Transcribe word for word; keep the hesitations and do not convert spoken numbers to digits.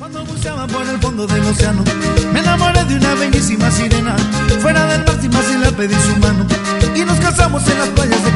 Cuando buceaba por el fondo del océano, me enamoré de una bellísima sirena. Fuera del mar sin más y le pedí su mano, y nos casamos en las playas de